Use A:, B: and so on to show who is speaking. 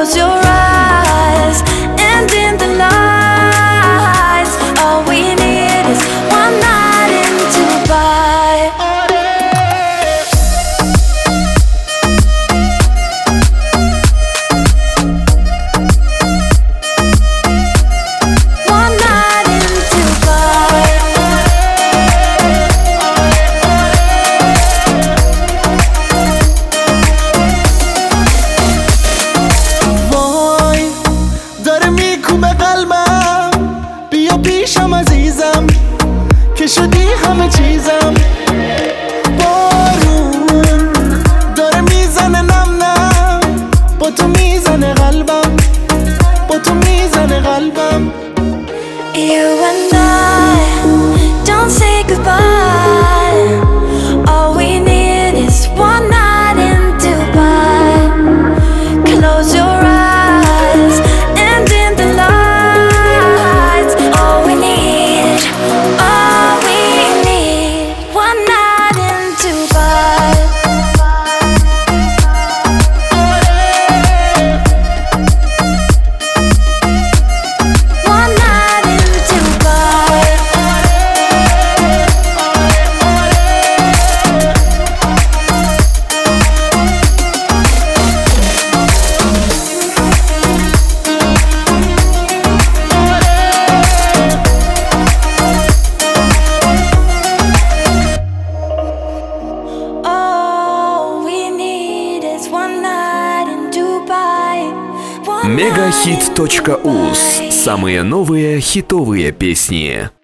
A: Close your eyes, and in the lights, all we need is one night in Dubai. One night in Dubai.
B: وای داره میکوبه قلبم، بیا پیشم عزیزم که شدی همه چیزم. بارون داره میزنه نم نم، با تو میزنه قلبم، با تو میزنه قلبم.
A: You and I don't say goodbye. All we need is one night in Dubai. Close your eyes, and in the lights, all we need, one night in Dubai. One night in Dubai. All we need is one night in Dubai. One night in
C: Мегахит.уз. Самые новые хитовые песни.